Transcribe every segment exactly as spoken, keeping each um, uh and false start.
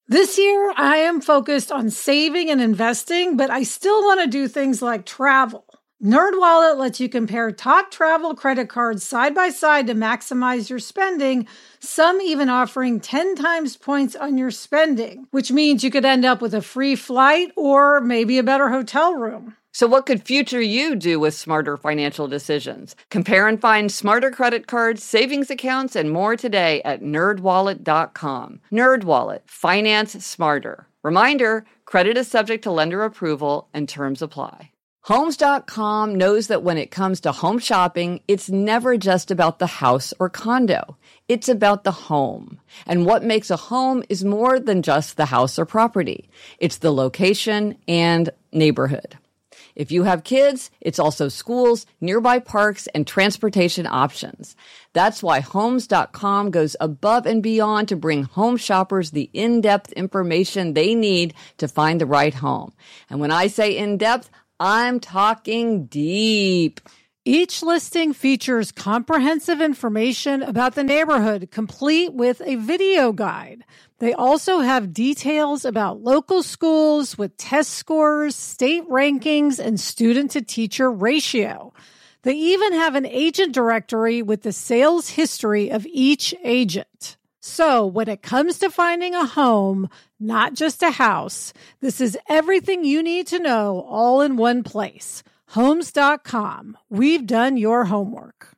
This year, I am focused on saving and investing, but I still want to do things like travel. NerdWallet lets you compare top travel credit cards side by side to maximize your spending, some even offering ten times points on your spending, which means you could end up with a free flight or maybe a better hotel room. So what could future you do with smarter financial decisions? Compare and find smarter credit cards, savings accounts, and more today at nerd wallet dot com. NerdWallet. Finance smarter. Reminder, credit is subject to lender approval and terms apply. Homes dot com knows that when it comes to home shopping, it's never just about the house or condo. It's about the home. And what makes a home is more than just the house or property. It's the location and neighborhood. If you have kids, it's also schools, nearby parks, and transportation options. That's why Homes dot com goes above and beyond to bring home shoppers the in-depth information they need to find the right home. And when I say in-depth, I'm talking deep. Each listing features comprehensive information about the neighborhood, complete with a video guide. They also have details about local schools with test scores, state rankings, and student-to-teacher ratio. They even have an agent directory with the sales history of each agent. So when it comes to finding a home, not just a house, this is everything you need to know all in one place. Homes dot com. We've done your homework.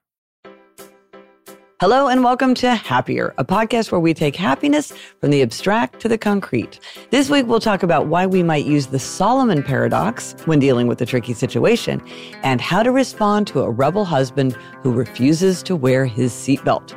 Hello and welcome to Happier, a podcast where we take happiness from the abstract to the concrete. This week we'll talk about why we might use the Solomon paradox when dealing with a tricky situation and how to respond to a rebel husband who refuses to wear his seatbelt.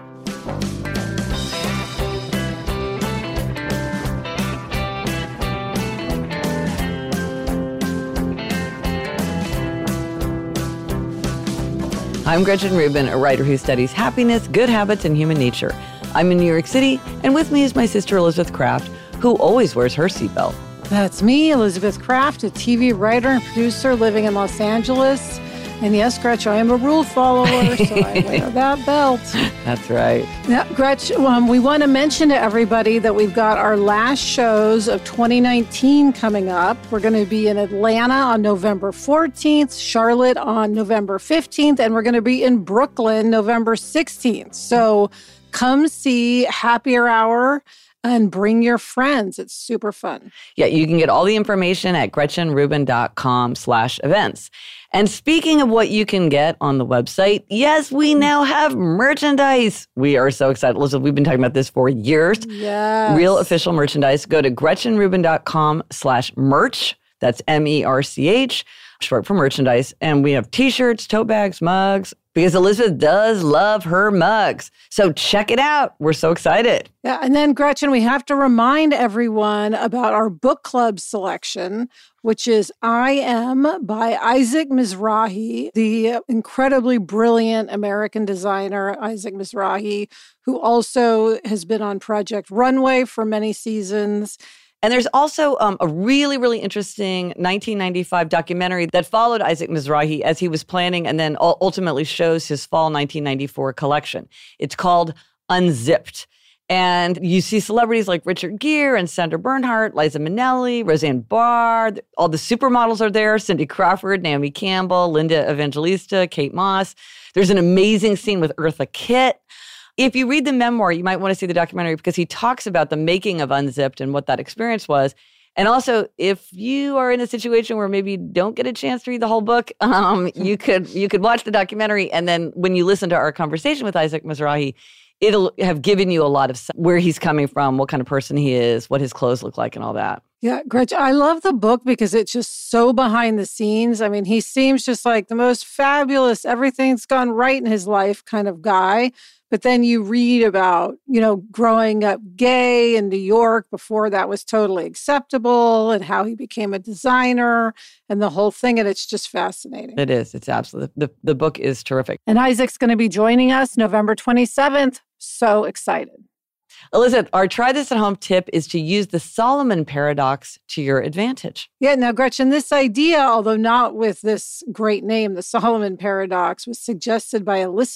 I'm Gretchen Rubin, a writer who studies happiness, good habits, and human nature. I'm in New York City, and with me is my sister Elizabeth Kraft, who always wears her seatbelt. That's me, Elizabeth Kraft, a T V writer and producer living in Los Angeles. And yes, Gretchen, I am a rule follower, so I wear that belt. That's right. Now, Gretchen, um, we want to mention to everybody that we've got our last shows of twenty nineteen coming up. We're going to be in Atlanta on November fourteenth, Charlotte on November fifteenth, and we're going to be in Brooklyn November sixteenth. So come see Happier Hour and bring your friends. It's super fun. Yeah, you can get all the information at gretchen rubin dot com slash events. And speaking of what you can get on the website, yes, we now have merchandise. We are so excited. Elizabeth, we've been talking about this for years. Yes. Real official merchandise. Go to gretchen rubin dot com slash merch. That's M E R C H, short for merchandise. And we have t-shirts, tote bags, mugs, because Elizabeth does love her mugs. So check it out. We're so excited. Yeah, and then, Gretchen, we have to remind everyone about our book club selection, which is I Am by Isaac Mizrahi, the incredibly brilliant American designer, Isaac Mizrahi, who also has been on Project Runway for many seasons. And there's also um, a really, really interesting nineteen ninety-five documentary that followed Isaac Mizrahi as he was planning and then ultimately shows his fall nineteen ninety-four collection. It's called Unzipped. And you see celebrities like Richard Gere and Sandra Bernhardt, Liza Minnelli, Roseanne Barr. All the supermodels are there. Cindy Crawford, Naomi Campbell, Linda Evangelista, Kate Moss. There's an amazing scene with Eartha Kitt. If you read the memoir, you might want to see the documentary because he talks about the making of Unzipped and what that experience was. And also, if you are in a situation where maybe you don't get a chance to read the whole book, um, you could you could watch the documentary. And then when you listen to our conversation with Isaac Mizrahi, it'll have given you a lot of where he's coming from, what kind of person he is, what his clothes look like, and all that. Yeah, Gretchen, I love the book because it's just so behind the scenes. I mean, he seems just like the most fabulous, everything's gone right in his life kind of guy. But then you read about, you know, growing up gay in New York before that was totally acceptable and how he became a designer and the whole thing. And it's just fascinating. It is. It's absolutely. The, the book is terrific. And Isaac's going to be joining us November twenty-seventh. So excited. Elizabeth, our try this at home tip is to use the Solomon paradox to your advantage. Yeah. Now, Gretchen, this idea, although not with this great name, the Solomon paradox, was suggested by a listener.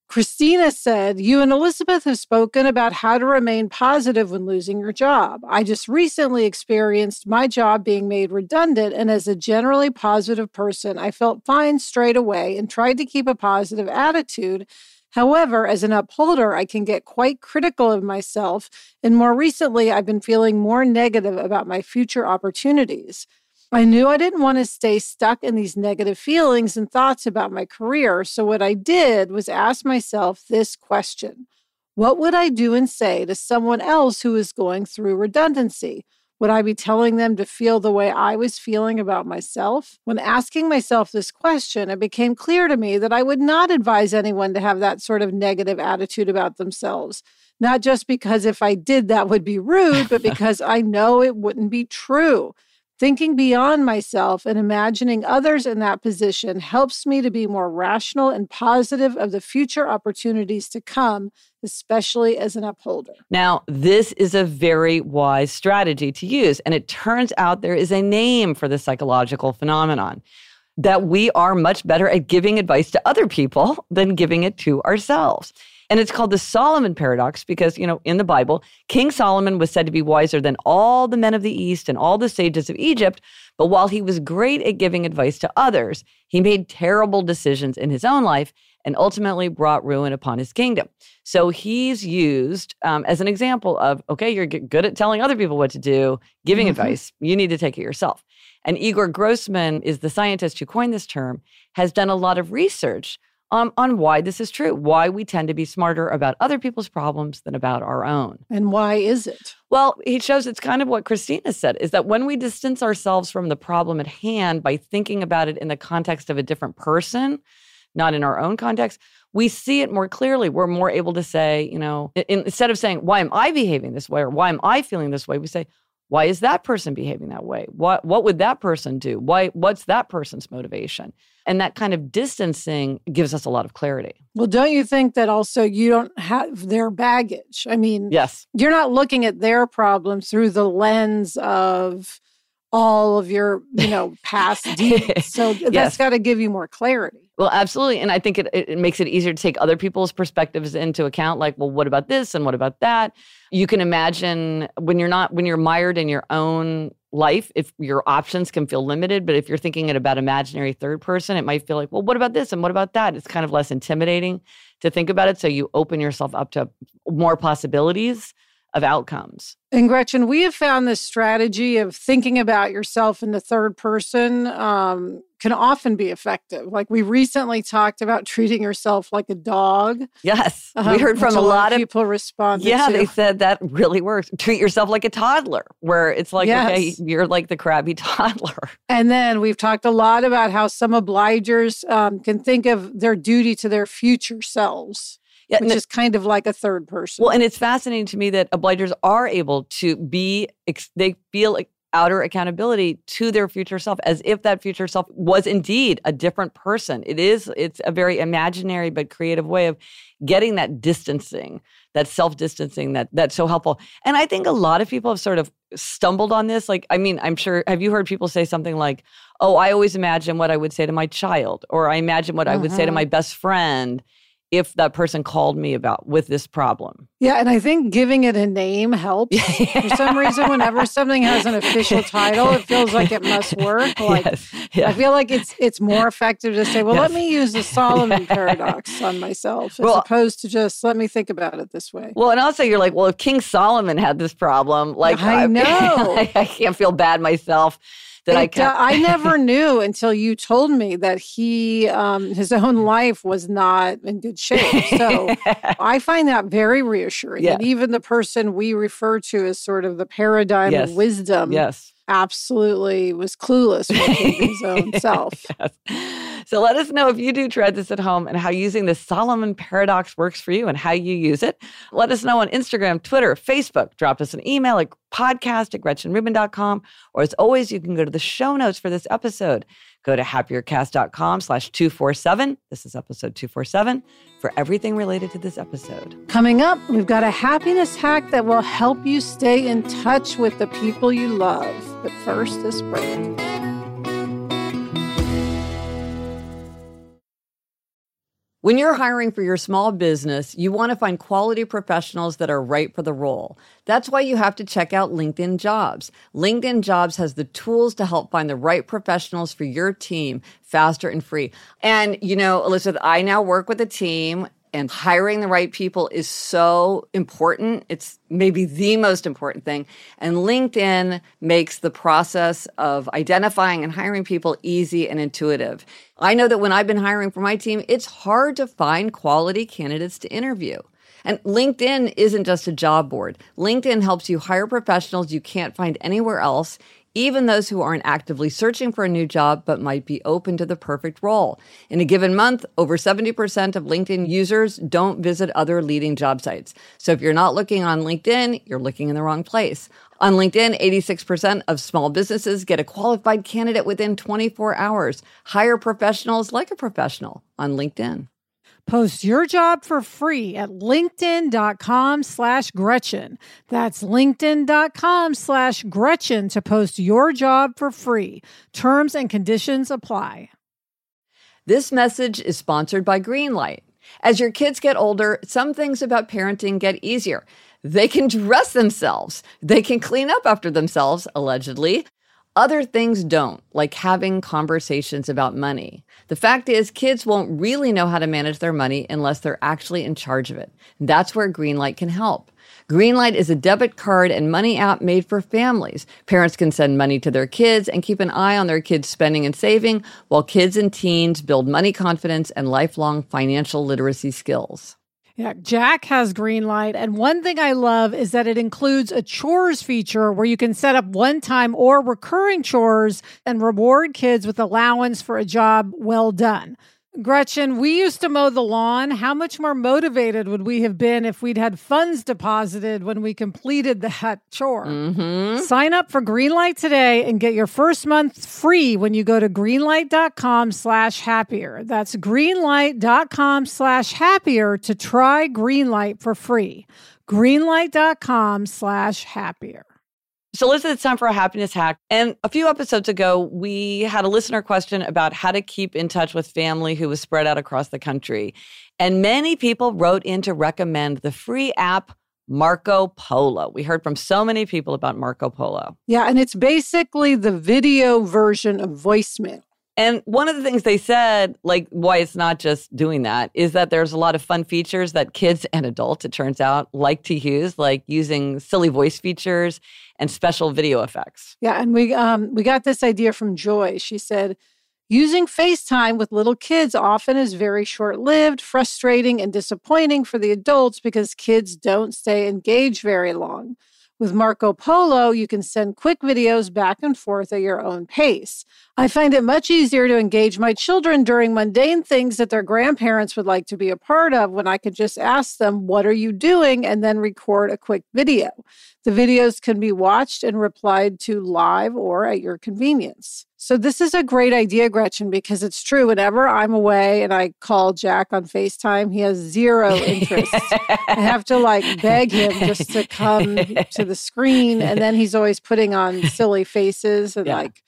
Christina said, you and Elizabeth have spoken about how to remain positive when losing your job. I just recently experienced my job being made redundant, and as a generally positive person, I felt fine straight away and tried to keep a positive attitude. However, as an upholder, I can get quite critical of myself, and more recently, I've been feeling more negative about my future opportunities. I knew I didn't want to stay stuck in these negative feelings and thoughts about my career, so what I did was ask myself this question. What would I do and say to someone else who is going through redundancy? Would I be telling them to feel the way I was feeling about myself? When asking myself this question, it became clear to me that I would not advise anyone to have that sort of negative attitude about themselves. Not just because if I did, that would be rude, but because I know it wouldn't be true. Thinking beyond myself and imagining others in that position helps me to be more rational and positive of the future opportunities to come, especially as an upholder. Now, this is a very wise strategy to use, and it turns out there is a name for this psychological phenomenon, that we are much better at giving advice to other people than giving it to ourselves. And it's called the Solomon paradox because, you know, in the Bible, King Solomon was said to be wiser than all the men of the East and all the sages of Egypt. But while he was great at giving advice to others, he made terrible decisions in his own life and ultimately brought ruin upon his kingdom. So he's used um, as an example of, okay, you're g- good at telling other people what to do, giving mm-hmm. advice. You need to take it yourself. And Igor Grossman is the scientist who coined this term, has done a lot of research Um, on why this is true, why we tend to be smarter about other people's problems than about our own. And why is it? Well, he shows it's kind of what Christina said, is that when we distance ourselves from the problem at hand by thinking about it in the context of a different person, not in our own context, we see it more clearly. We're more able to say, you know, in, instead of saying, why am I behaving this way or why am I feeling this way, we say, why is that person behaving that way? What what would that person do? Why what's that person's motivation? And that kind of distancing gives us a lot of clarity. Well, don't you think that also you don't have their baggage? I mean, yes. You're not looking at their problems through the lens of all of your, you know, past deeds. So that's yes. got to give you more clarity. Well, absolutely. And I think it, it makes it easier to take other people's perspectives into account. Like, well, what about this? And what about that? You can imagine when you're not, when you're mired in your own life, if your options can feel limited, but if you're thinking it about imaginary third person, it might feel like, well, what about this? And what about that? It's kind of less intimidating to think about it. So you open yourself up to more possibilities of outcomes. And Gretchen, we have found this strategy of thinking about yourself in the third person um, can often be effective. Like we recently talked about treating yourself like a dog. Yes. Um, we heard from a lot of people responded Yeah, to. They said that really works. Treat yourself like a toddler, where it's like, yes. okay, you're like the crabby toddler. And then we've talked a lot about how some obligers um, can think of their duty to their future selves. Yeah, which is kind of like a third person. Well, and it's fascinating to me that obligers are able to be, they feel like outer accountability to their future self as if that future self was indeed a different person. It is, it's a very imaginary but creative way of getting that distancing, that self-distancing that that's so helpful. And I think a lot of people have sort of stumbled on this. Like, I mean, I'm sure, have you heard people say something like, oh, I always imagine what I would say to my child, or I imagine what uh-huh. I would say to my best friend if that person called me about with this problem. Yeah, and I think giving it a name helps. For some reason, whenever something has an official title, it feels like it must work. Like, yes. yeah. I feel like it's it's more effective to say, well, yes. let me use the Solomon paradox on myself, as well, opposed to just let me think about it this way. Well, and also you're like, well, if King Solomon had this problem, like I know. I, I can't feel bad myself. That I, it, uh, I never knew until you told me that he, um, his own life was not in good shape. So I find that very reassuring. Yeah. And even the person we refer to as sort of the paradigm yes. of wisdom yes. absolutely was clueless with his own self. Yes. So let us know if you do try this at home and how using the Solomon paradox works for you and how you use it. Let us know on Instagram, Twitter, Facebook. Drop us an email at podcast at gretchen rubin dot com. Or as always, you can go to the show notes for this episode. Go to happiercast.com slash 247. This is episode two forty-seven for everything related to this episode. Coming up, we've got a happiness hack that will help you stay in touch with the people you love. But first, this break. When you're hiring for your small business, you want to find quality professionals that are right for the role. That's why you have to check out LinkedIn Jobs. LinkedIn Jobs has the tools to help find the right professionals for your team faster and free. And, you know, Elizabeth, I now work with a team, and hiring the right people is so important. It's maybe the most important thing. And LinkedIn makes the process of identifying and hiring people easy and intuitive. I know that when I've been hiring for my team, it's hard to find quality candidates to interview. And LinkedIn isn't just a job board. LinkedIn helps you hire professionals you can't find anywhere else, even those who aren't actively searching for a new job but might be open to the perfect role. In a given month, over seventy percent of LinkedIn users don't visit other leading job sites. So if you're not looking on LinkedIn, you're looking in the wrong place. On LinkedIn, eighty-six percent of small businesses get a qualified candidate within twenty-four hours. Hire professionals like a professional on LinkedIn. Post your job for free at linkedin.com slash Gretchen. That's linkedin.com slash Gretchen to post your job for free. Terms and conditions apply. This message is sponsored by Greenlight. As your kids get older, some things about parenting get easier. They can dress themselves. They can clean up after themselves, allegedly. Other things don't, like having conversations about money. The fact is, kids won't really know how to manage their money unless they're actually in charge of it. That's where Greenlight can help. Greenlight is a debit card and money app made for families. Parents can send money to their kids and keep an eye on their kids' spending and saving, while kids and teens build money confidence and lifelong financial literacy skills. Yeah, Jack has Greenlight, and one thing I love is that it includes a chores feature where you can set up one-time or recurring chores and reward kids with allowance for a job well done. Gretchen, we used to mow the lawn. How much more motivated would we have been if we'd had funds deposited when we completed that chore? Mm-hmm. Sign up for Greenlight today and get your first month free when you go to greenlight.com slash happier. That's greenlight.com slash happier to try Greenlight for free. Greenlight.com slash happier. So listen, it's time for a happiness hack. And a few episodes ago, we had a listener question about how to keep in touch with family who was spread out across the country. And many people wrote in to recommend the free app Marco Polo. We heard from so many people about Marco Polo. Yeah, and it's basically the video version of voicemail. And one of the things they said, like why it's not just doing that, is that there's a lot of fun features that kids and adults, it turns out, like to use, like using silly voice features and special video effects. Yeah, and we um we got this idea from Joy. She said, using FaceTime with little kids often is very short-lived, frustrating, and disappointing for the adults because kids don't stay engaged very long. With Marco Polo, you can send quick videos back and forth at your own pace. I find it much easier to engage my children during mundane things that their grandparents would like to be a part of when I could just ask them, what are you doing? And then record a quick video. The videos can be watched and replied to live or at your convenience. So this is a great idea, Gretchen, because it's true. Whenever I'm away and I call Jack on FaceTime, he has zero interest. I have to like beg him just to come to the screen. And then he's always putting on silly faces and yeah. like,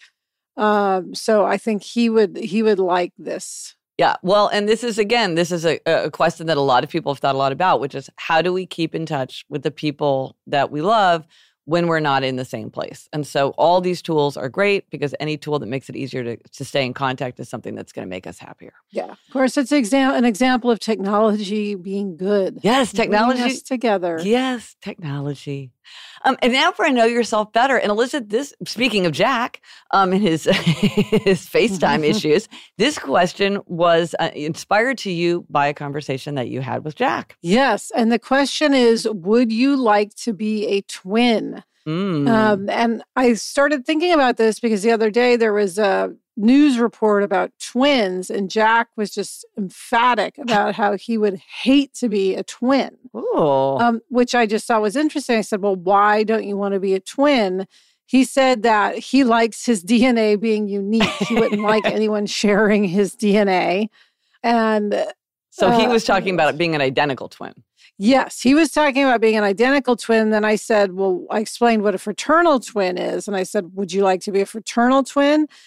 um, so I think he would, he would like this. Yeah. Well, and this is, again, this is a, a question that a lot of people have thought a lot about, which is how do we keep in touch with the people that we love when we're not in the same place? And so all these tools are great because any tool that makes it easier to, to stay in contact is something that's going to make us happier. Yeah. Of course, it's exam- an example of technology being good. Yes, technology. Bringing us together. Yes, technology. Um, and now for I Know Yourself Better. And Elizabeth, this, speaking of Jack um, and his, his FaceTime issues, this question was uh, inspired to you by a conversation that you had with Jack. Yes. And the question is, would you like to be a twin? Mm. Um, and I started thinking about this because the other day there was a news report about twins, and Jack was just emphatic about how he would hate to be a twin, um, which I just thought was interesting. I said, well, why don't you want to be a twin? He said that he likes his D N A being unique. He wouldn't like anyone sharing his D N A. And so he uh, was talking about it being an identical twin. Yes, he was talking about being an identical twin. Then I said, well, I explained what a fraternal twin is. And I said, would you like to be a fraternal twin?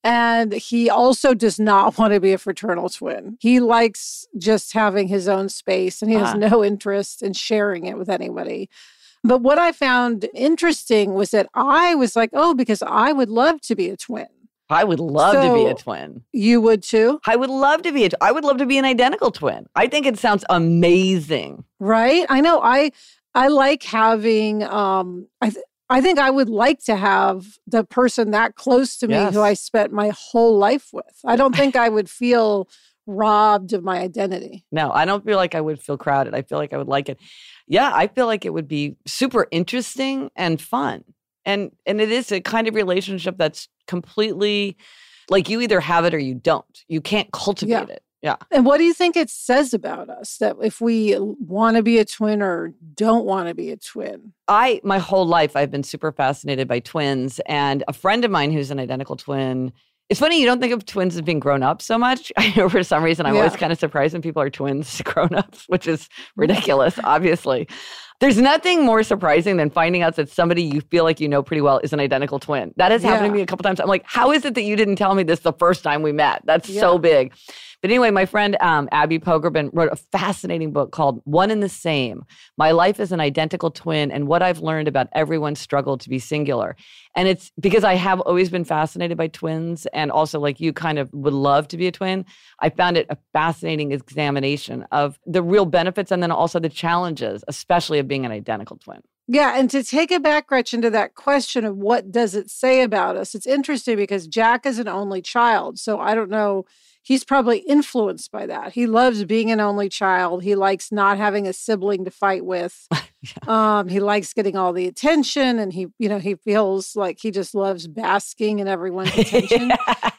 And he also does not want to be a fraternal twin. He likes just having his own space and he has Ah. no interest in sharing it with anybody. But what I found interesting was that I was like, oh, because I would love to be a twin. I would love to be a So- twin. You would too, I would love to be a, I would love to be an identical twin. I think it sounds amazing. right? I know. I I like having. Um, I th- I think I would like to have the person that close to me Yes. who I spent my whole life with. I don't think I would feel robbed of my identity. No, I don't feel like I would feel crowded. I feel like I would like it. Yeah, I feel like it would be super interesting and fun. And and it is a kind of relationship that's completely like you either have it or you don't. You can't cultivate Yeah. it. Yeah. And what do you think it says about us that if we want to be a twin or don't want to be a twin? I my whole life I've been super fascinated by twins, and a friend of mine who's an identical twin. It's funny you don't think of twins as being grown up so much. For some reason, I'm Yeah. always kind of surprised when people are twins grown ups, which is ridiculous. Obviously, there's nothing more surprising than finding out that somebody you feel like you know pretty well is an identical twin. That has happened Yeah. to me a couple times. I'm like, how is it that you didn't tell me this the first time we met? That's Yeah. so big. But anyway, my friend um, Abby Pogrebin wrote a fascinating book called One and the Same, My Life as an Identical Twin and What I've Learned About Everyone's Struggle to be Singular. And it's because I have always been fascinated by twins and also like you kind of would love to be a twin. I found it a fascinating examination of the real benefits and then also the challenges, especially of being an identical twin. Yeah, and to take it back, Gretchen, to that question of what does it say about us, it's interesting because Jack is an only child. So I don't know, he's probably influenced by that. He loves being an only child. He likes not having a sibling to fight with. um, he likes getting all the attention and he, you know, he feels like he just loves basking in everyone's attention.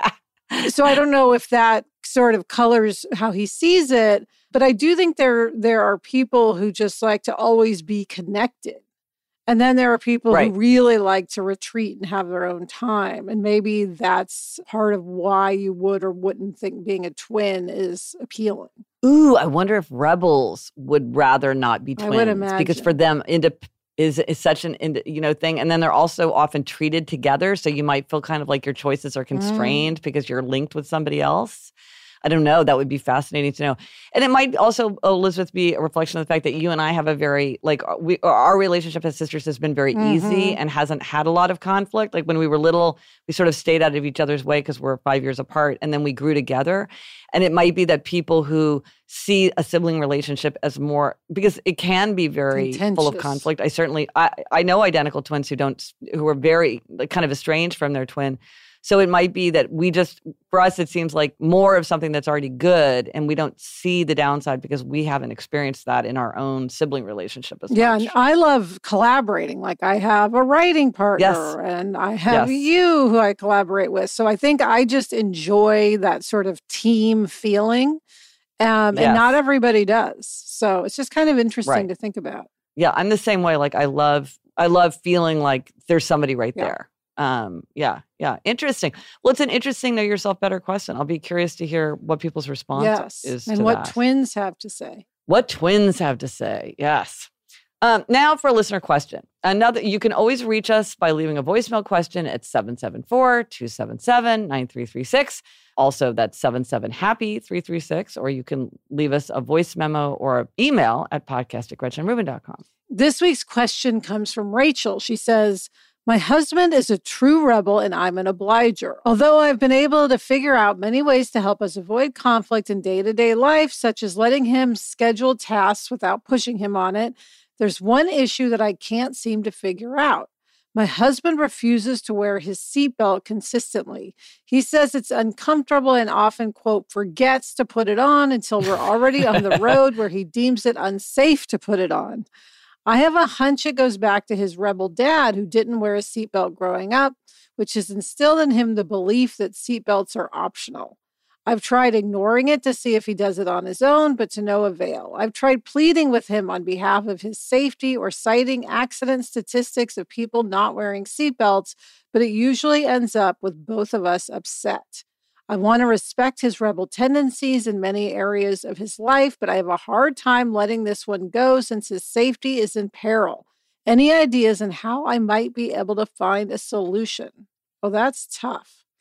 So I don't know if that sort of colors how he sees it, but I do think there there are people who just like to always be connected. And then there are people Right. who really like to retreat and have their own time. And maybe that's part of why you would or wouldn't think being a twin is appealing. Ooh, I wonder if rebels would rather not be I twins would because for them, indep- is is such an ind- you know thing, and then they're also often treated together, so you might feel kind of like your choices are constrained because you're linked with somebody else. I don't know. That would be fascinating to know. And it might also, Elizabeth, be a reflection of the fact that you and I have a very, like, we, our relationship as sisters has been very easy and hasn't had a lot of conflict. Like when we were little, we sort of stayed out of each other's way because we're five years apart. And then we grew together. And it might be that people who see a sibling relationship as more, because it can be very full of Contentious. conflict. I certainly, I, I know identical twins who don't, who are very like, kind of estranged from their twin. So it might be that we just, for us, it seems like more of something that's already good, and we don't see the downside because we haven't experienced that in our own sibling relationship as Yeah, much. and I love collaborating. Like I have a writing partner Yes. and I have Yes. you who I collaborate with. So I think I just enjoy that sort of team feeling. Um, Yes. And not everybody does. So it's just kind of interesting Right. to think about. Yeah, I'm the same way. Like I love, I love feeling like there's somebody right Yeah. there. Um, yeah, yeah, interesting. Well, it's an interesting know yourself better question. I'll be curious to hear what people's response Yes. is And to what that. twins have to say. What twins have to say. Yes. Um, now for a listener question. Another, you can always reach us by leaving a voicemail question at seven seven four, two seven seven, nine three three six. Also, that's seven seven happy three three six, or you can leave us a voice memo or an email at podcast at gretchen rubin dot com. This week's question comes from Rachel. She says, my husband is a true rebel and I'm an obliger. Although I've been able to figure out many ways to help us avoid conflict in day-to-day life, such as letting him schedule tasks without pushing him on it, there's one issue that I can't seem to figure out. My husband refuses to wear his seatbelt consistently. He says it's uncomfortable and often, quote, forgets to put it on until we're already on the road where he deems it unsafe to put it on. I have a hunch it goes back to his rebel dad who didn't wear a seatbelt growing up, which has instilled in him the belief that seatbelts are optional. I've tried ignoring it to see if he does it on his own, but to no avail. I've tried pleading with him on behalf of his safety or citing accident statistics of people not wearing seatbelts, but it usually ends up with both of us upset. I want to respect his rebel tendencies in many areas of his life, but I have a hard time letting this one go since his safety is in peril. Any ideas on how I might be able to find a solution? Oh, that's tough.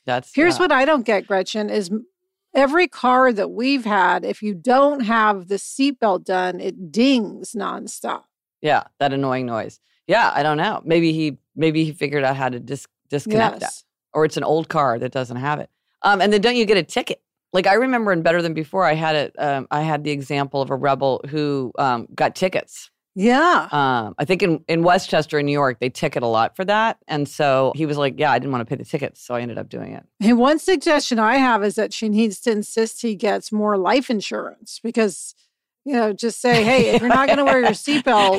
That's Here's yeah. what I don't get, Gretchen, is every car that we've had, if you don't have the seatbelt done, it dings nonstop. Yeah, that annoying noise. Yeah, I don't know. Maybe he maybe he figured out how to dis- disconnect yes. that. Or it's an old car that doesn't have it. Um, and then don't you get a ticket? Like I remember in Better Than Before, I had it. Um, I had the example of a rebel who um, got tickets. Yeah. Um, I think in, in Westchester, in New York, they ticket a lot for that. And so he was like, yeah, I didn't want to pay the tickets. So I ended up doing it. And one suggestion I have is that she needs to insist he gets more life insurance because, you know, just say, hey, if you're not going to wear your seatbelt,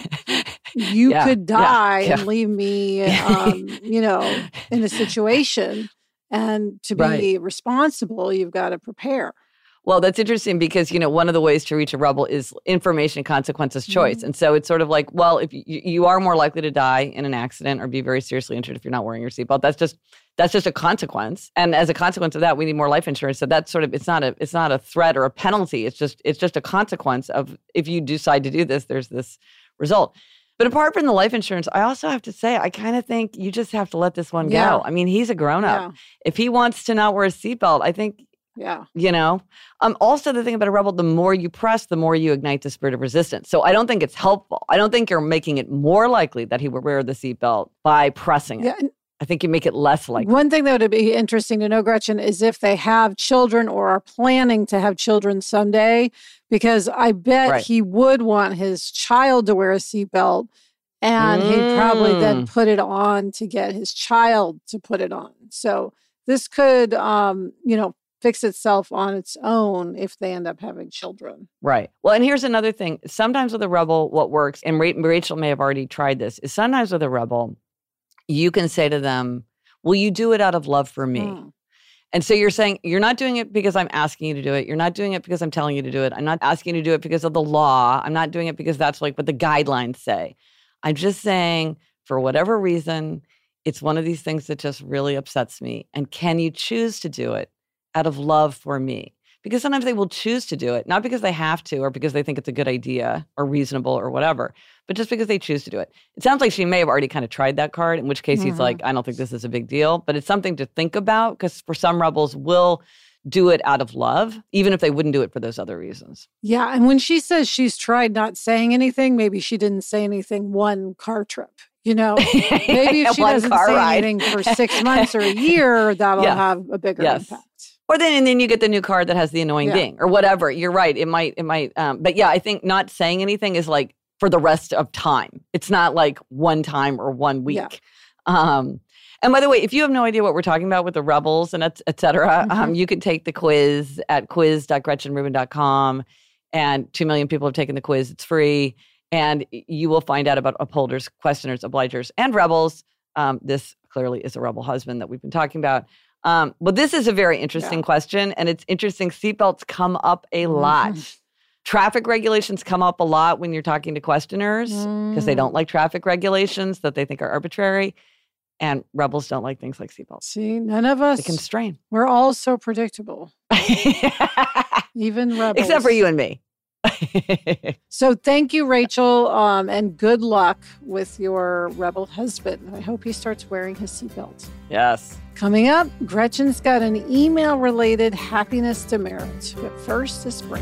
you yeah, could die yeah, yeah. and leave me, um, you know, in a situation. And to be right. responsible, you've got to prepare. Well, that's interesting because, you know, one of the ways to reach a rebel is information, consequences, choice. Mm-hmm. And so it's sort of like, well, if you, you are more likely to die in an accident or be very seriously injured if you're not wearing your seatbelt, that's just that's just a consequence. And as a consequence of that, we need more life insurance. So that's sort of it's not a it's not a threat or a penalty. It's just it's just a consequence of if you decide to do this, there's this result. But apart from the life insurance, I also have to say, I kind of think you just have to let this one yeah. go. I mean, he's a grown up. Yeah. If he wants to not wear a seatbelt, I think. Yeah. You know, um, also the thing about a rebel, the more you press, the more you ignite the spirit of resistance. So I don't think it's helpful. I don't think you're making it more likely that he will wear the seatbelt by pressing it. Yeah. I think you make it less likely. One thing that would be interesting to know, Gretchen, is if they have children or are planning to have children someday, because I bet right. he would want his child to wear a seatbelt and mm. he'd probably then put it on to get his child to put it on. So this could, um, you know, fix itself on its own if they end up having children. Right. Well, and here's another thing. Sometimes with a rebel, what works, and Rachel may have already tried this, is sometimes with a rebel, you can say to them, will you do it out of love for me? Mm. And so you're saying, you're not doing it because I'm asking you to do it. You're not doing it because I'm telling you to do it. I'm not asking you to do it because of the law. I'm not doing it because that's like what the guidelines say. I'm just saying, for whatever reason, it's one of these things that just really upsets me. And can you choose to do it out of love for me? Because sometimes they will choose to do it, not because they have to or because they think it's a good idea or reasonable or whatever, but just because they choose to do it. It sounds like she may have already kind of tried that card, in which case mm-hmm. he's like, I don't think this is a big deal, but it's something to think about because for some rebels will do it out of love, even if they wouldn't do it for those other reasons. Yeah, and when she says she's tried not saying anything, maybe she didn't say anything one car trip. You know, maybe if she doesn't say ride. anything for six months or a year, that'll yeah. have a bigger yes. impact. Or then, and then you get the new card that has the annoying yeah. ding or whatever. You're right. It might, it might. Um, but yeah, I think not saying anything is like for the rest of time. It's not like one time or one week. Yeah. Um, and by the way, if you have no idea what we're talking about with the rebels and et, et cetera, mm-hmm. um, you can take the quiz at quiz dot gretchen rubin dot com. And two million people have taken the quiz. It's free. And you will find out about upholders, questioners, obligers, and rebels. Um, this clearly is a rebel husband that we've been talking about. Um, but this is a very interesting yeah. question, and it's interesting. Seatbelts come up a lot. Mm. Traffic regulations come up a lot when you're talking to questioners because mm. they don't like traffic regulations that they think are arbitrary. And rebels don't like things like seatbelts. See, none of us. They constrain. We're all so predictable. Even rebels. Except for you and me. So thank you, Rachel, um, and good luck with your rebel husband. I hope he starts wearing his seatbelt. Yes. Coming up, Gretchen's got an email-related happiness demerit. But first, this break.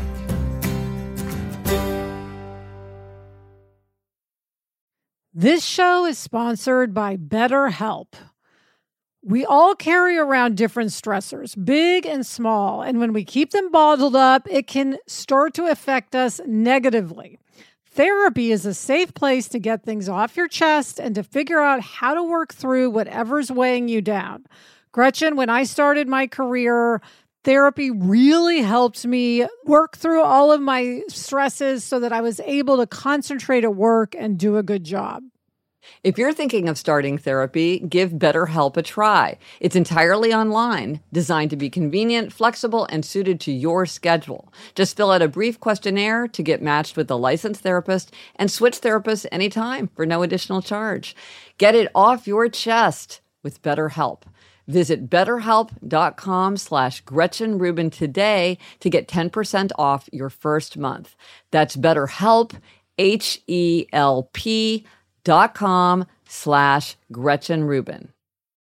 This show is sponsored by BetterHelp. We all carry around different stressors, big and small, and when we keep them bottled up, it can start to affect us negatively. Therapy is a safe place to get things off your chest and to figure out how to work through whatever's weighing you down. Gretchen, when I started my career, therapy really helped me work through all of my stresses so that I was able to concentrate at work and do a good job. If you're thinking of starting therapy, give BetterHelp a try. It's entirely online, designed to be convenient, flexible, and suited to your schedule. Just fill out a brief questionnaire to get matched with a licensed therapist and switch therapists anytime for no additional charge. Get it off your chest with BetterHelp. Visit betterhelp.com slash Gretchen Rubin today to get ten percent off your first month. That's BetterHelp, H E L P dot com slash Gretchen Rubin.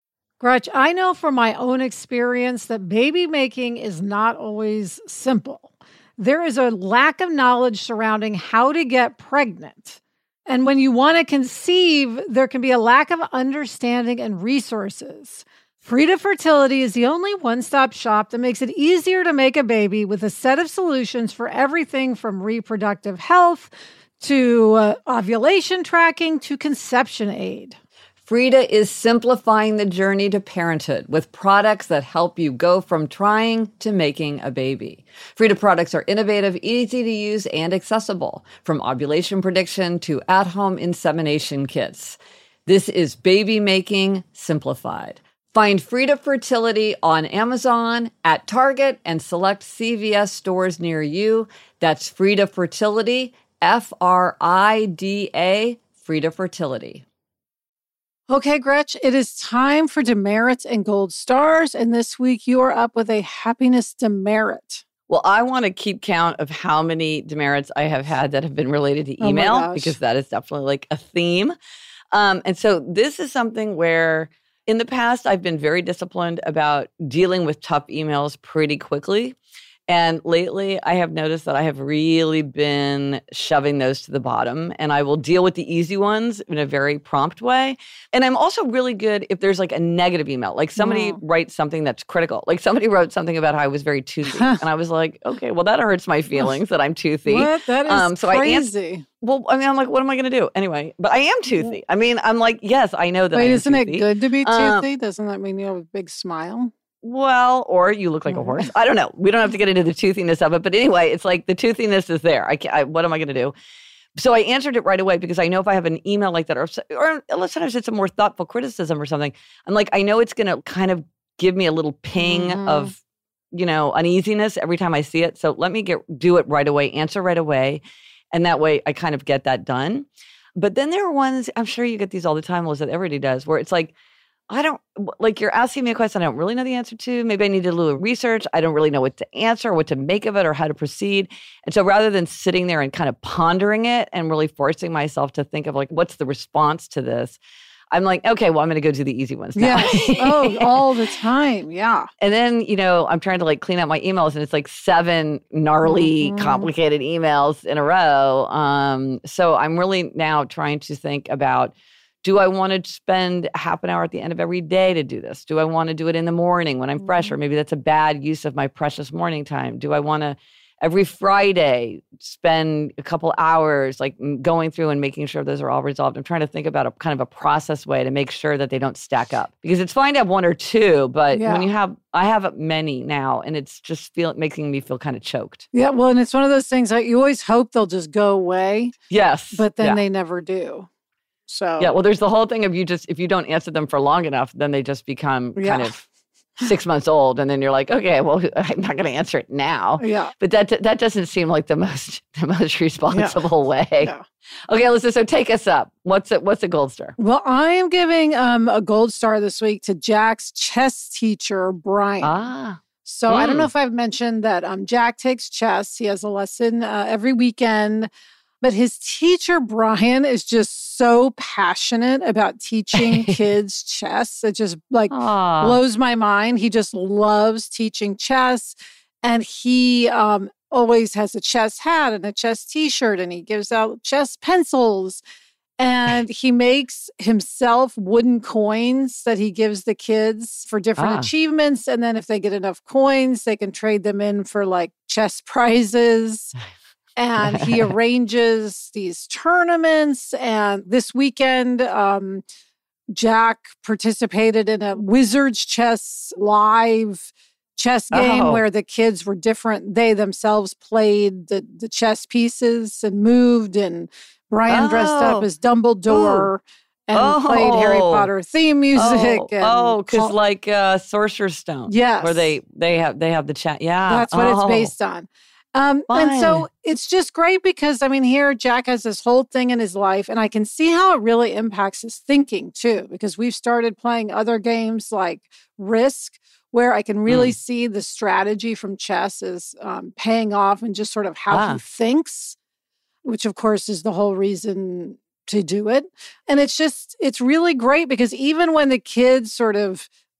Gretch, I know from my own experience that baby making is not always simple. There is a lack of knowledge surrounding how to get pregnant. And when you want to conceive, there can be a lack of understanding and resources. Frida Fertility is the only one-stop shop that makes it easier to make a baby with a set of solutions for everything from reproductive health to uh, ovulation tracking to conception aid. Frida is simplifying the journey to parenthood with products that help you go from trying to making a baby. Frida products are innovative, easy to use, and accessible, from ovulation prediction to at-home insemination kits. This is baby making simplified. Find Frida Fertility on Amazon, at Target, and select C V S stores near you. That's Frida Fertility, F R I D A, Frida Fertility. Okay, Gretch, it is time for demerits and gold stars. And this week you are up with a happiness demerit. Well, I want to keep count of how many demerits I have had that have been related to email, oh because that is definitely like a theme. Um, and so this is something where in the past, I've been very disciplined about dealing with tough emails pretty quickly. And lately, I have noticed that I have really been shoving those to the bottom, and I will deal with the easy ones in a very prompt way. And I'm also really good if there's like a negative email, like somebody Mm. writes something that's critical. Like somebody wrote something about how I was very toothy. And I was like, okay, well, that hurts my feelings that I'm toothy. What? That is Um, so I ans- crazy. Well, I mean, I'm like, what am I going to do? Anyway, but I am toothy. I mean, I'm like, yes, I know that I Wait, am isn't toothy. it good to be Um, toothy? Doesn't that mean you have a big smile? Well, or you look like a horse. I don't know. We don't have to get into the toothiness of it. But anyway, it's like the toothiness is there. I, can't, I What am I going to do? So I answered it right away because I know if I have an email like that, or, or sometimes it's a more thoughtful criticism or something, I'm like, I know it's going to kind of give me a little ping Mhm. of, you know, uneasiness every time I see it. So let me get do it right away, answer right away. And that way I kind of get that done. But then there are ones, I'm sure you get these all the time, Liz, that everybody does, where it's like, I don't, like you're asking me a question I don't really know the answer to. Maybe I need to do a little research. I don't really know what to answer or what to make of it or how to proceed. And so rather than sitting there and kind of pondering it and really forcing myself to think of like, what's the response to this? I'm like, okay, well, I'm going to go do the easy ones now. Yes. Oh, all the time. Yeah. And then, you know, I'm trying to like clean out my emails and it's like seven gnarly, Mhm. complicated emails in a row. Um, so I'm really now trying to think about, do I want to spend half an hour at the end of every day to do this? Do I want to do it in the morning when I'm fresh? Or maybe that's a bad use of my precious morning time. Do I want to every Friday spend a couple hours like going through and making sure those are all resolved? I'm trying to think about a kind of a process way to make sure that they don't stack up. Because it's fine to have one or two, but Yeah. when you have, I have many now and it's just feel making me feel kind of choked. Yeah. Well, and it's one of those things that you always hope they'll just go away, Yes. but then yeah. they never do. So, Yeah, well, there's the whole thing of you just, if you don't answer them for long enough, then they just become Yeah. kind of six months old. And then you're like, okay, well, I'm not going to answer it now. yeah. But that that doesn't seem like the most the most responsible way. Yeah. Okay, Alyssa, so take us up. What's a, what's a gold star? Well, I am giving um, a gold star this week to Jack's chess teacher, Brian. Ah. So I don't Mm. know if I've mentioned that um, Jack takes chess. He has a lesson uh, every weekend. But his teacher, Brian, is just so passionate about teaching kids chess. It just like Ah. blows my mind. He just loves teaching chess. And he um, always has a chess hat and a chess t-shirt, and he gives out chess pencils. And he makes himself wooden coins that he gives the kids for different Ah. achievements. And then if they get enough coins, they can trade them in for like chess prizes. And he arranges these tournaments. And this weekend, um, Jack participated in a Wizards Chess live chess game Oh. where the kids were different. They themselves played the, the chess pieces and moved. And Brian dressed up Oh. as Dumbledore and Oh. played Harry Potter theme music. Oh, and oh, because call- like uh, Sorcerer's Stone. Yes. Where they they have they have the chat. Yeah. That's what Oh. it's based on. Um, and so Fun. it's just great because, I mean, here Jack has this whole thing in his life, and I can see how it really impacts his thinking too, because we've started playing other games like Risk, where I can really Mm. see the strategy from chess is um, paying off and just sort of how Ah. he thinks, which of course is the whole reason to do it. And it's just, it's really great because even when the kids sort of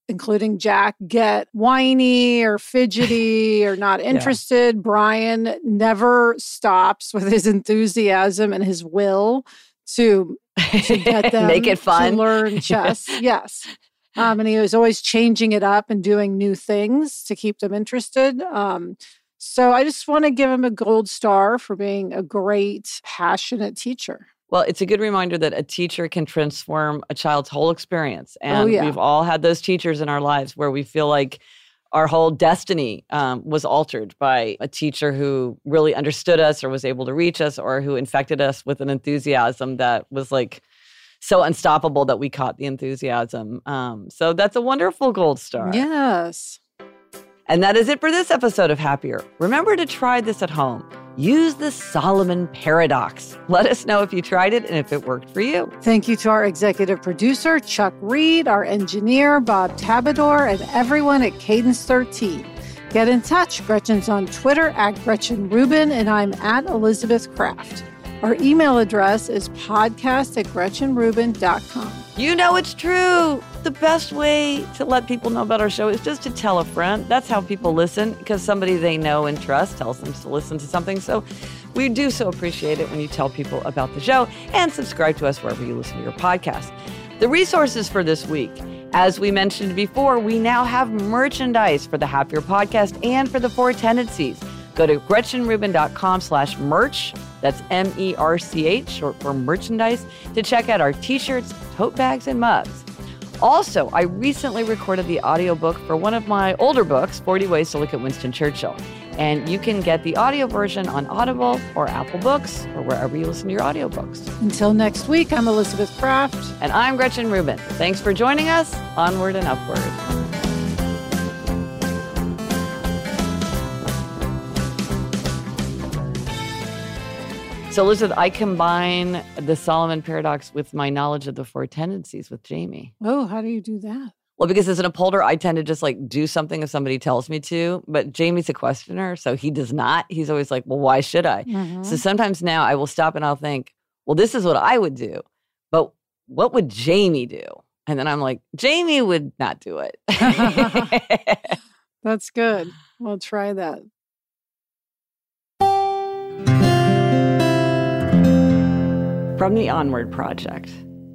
including Jack, get whiny or fidgety or not interested, yeah. Brian never stops with his enthusiasm and his will to, to get them make it fun. To learn chess. Yes. Um, and he was always changing it up and doing new things to keep them interested. Um, so I just want to give him a gold star for being a great, passionate teacher. Well, it's a good reminder that a teacher can transform a child's whole experience. And oh, yeah. we've all had those teachers in our lives where we feel like our whole destiny um, was altered by a teacher who really understood us or was able to reach us or who infected us with an enthusiasm that was like so unstoppable that we caught the enthusiasm. Um, so that's a wonderful gold star. Yes. And that is it for this episode of Happier. Remember to try this at home. Use the Solomon Paradox. Let us know if you tried it and if it worked for you. Thank you to our executive producer, Chuck Reed, our engineer, Bob Tabador, and everyone at Cadence thirteen. Get in touch. Gretchen's on Twitter at Gretchen Rubin, and I'm at Elizabeth Kraft. Our email address is podcast at gretchen rubin dot com. You know it's true. The best way to let people know about our show is just to tell a friend. That's how people listen, because somebody they know and trust tells them to listen to something. So we do so appreciate it when you tell people about the show and subscribe to us wherever you listen to your podcast. The resources for this week. As we mentioned before, we now have merchandise for the Happier Podcast and for the Four Tendencies. Go to gretchenrubin.com slash merch. That's M E R C H, short for merchandise, to check out our t-shirts, tote bags, and mugs. Also, I recently recorded the audiobook for one of my older books, forty Ways to Look at Winston Churchill. And you can get the audio version on Audible or Apple Books or wherever you listen to your audiobooks. Until next week, I'm Elizabeth Kraft. And I'm Gretchen Rubin. Thanks for joining us. Onward and upward. So, Elizabeth, I combine the Solomon Paradox with my knowledge of the Four Tendencies with Jamie. Oh, how do you do that? Well, because as an upholder, I tend to just like do something if somebody tells me to. But Jamie's a questioner, so he does not. He's always like, well, why should I? Mm-hmm. So sometimes now I will stop and I'll think, well, this is what I would do. But what would Jamie do? And then I'm like, Jamie would not do it. That's good. We'll try that. From the Onward Project.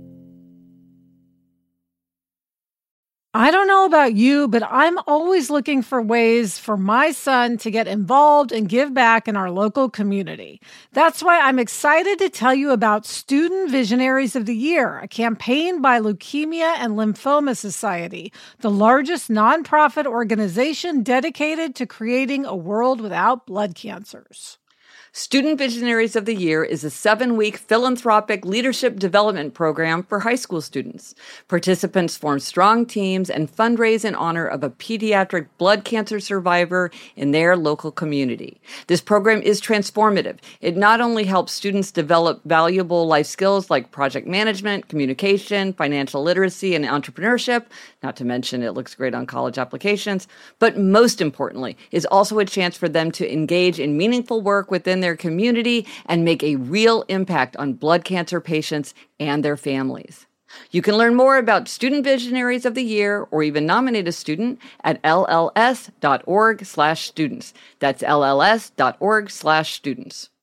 I don't know about you, but I'm always looking for ways for my son to get involved and give back in our local community. That's why I'm excited to tell you about Student Visionaries of the Year, a campaign by Leukemia and Lymphoma Society, the largest nonprofit organization dedicated to creating a world without blood cancers. Student Visionaries of the Year is a seven-week philanthropic leadership development program for high school students. Participants form strong teams and fundraise in honor of a pediatric blood cancer survivor in their local community. This program is transformative. It not only helps students develop valuable life skills like project management, communication, financial literacy, and entrepreneurship, not to mention it looks great on college applications, but most importantly, is also a chance for them to engage in meaningful work within their community and make a real impact on blood cancer patients and their families. You can learn more about Student Visionaries of the Year or even nominate a student at L L S dot org slash students. That's L L S dot org slash students.